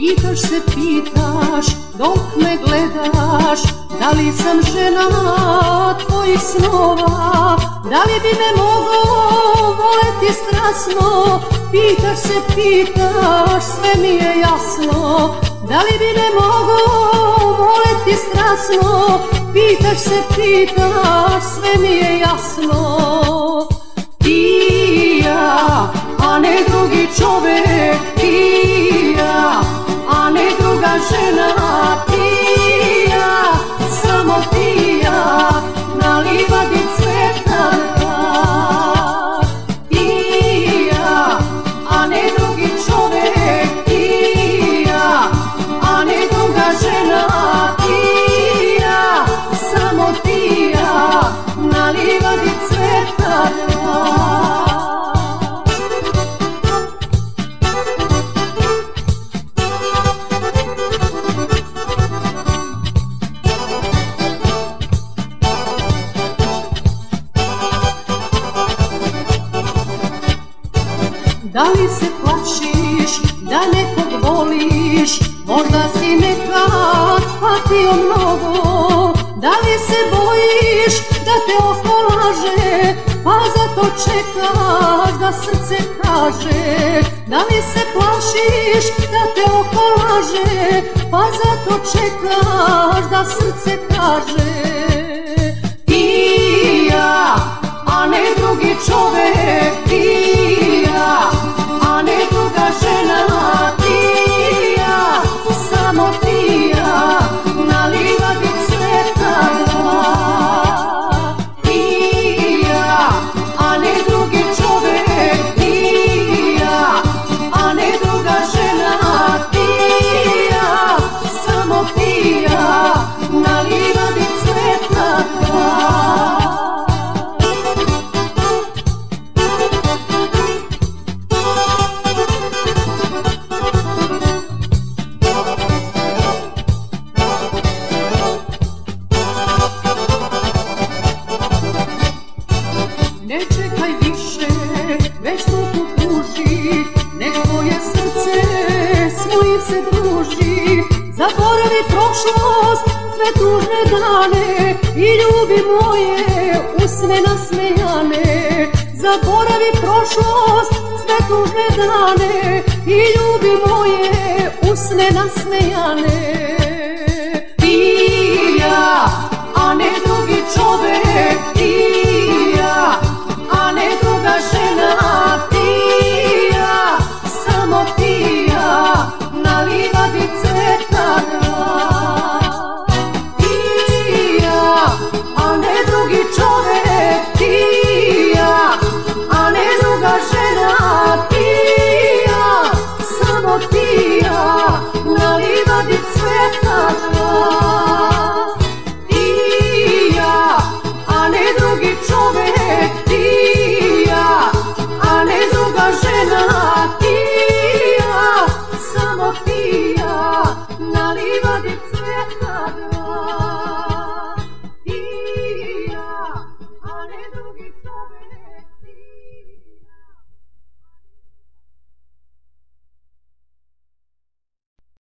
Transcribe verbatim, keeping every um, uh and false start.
Pitaš se, pitaš, dok me gledaš, da li sam žena tvojih snova, da li bi me mogao voleti strasno. Pitaš se, pitaš, sve mi je jasno, da li bi me mogao voleti strasno. Pitaš se, pitaš, sve mi je jasno. Ti i ja, a ne drugi čovek, ti i ja, a ne druga žena. Ti i ja, samo ti i ja, na livadi cvetanja. Ti i ja, a ne drugi čovek, ti i ja, a ne druga žena. Ti i ja, samo ti i ja, na livadi cvetanja. Da li se plašiš da nekog voliš, možda si nekad patio mnogo. Da li se bojiš da te oko laže, pa zato čekaš da srce kaže. Da li se plašiš da te oko laže, pa zato čekaš da srce kaže. Ti i ja, a ne drugi čovek, ti i ja, a ne druga žena. Ti i ja, samo ti i ja, na livadi cvetanja. Ti i ja, a ne drugi čovek, ti i ja, a ne druga žena. Ti i ja, samo ti i ja, na livadi cvetanja. Ne čekaj više, već ruku pruži, nek tvoje srce s mojim se druži. Zaboravi prošlost, sve tužne dane i ljubi moje usne nasmejane. Zaboravi prošlost, sve tužne dane i ljubi moje usne nasmejane. Ti i ja, a ne drugi čovek,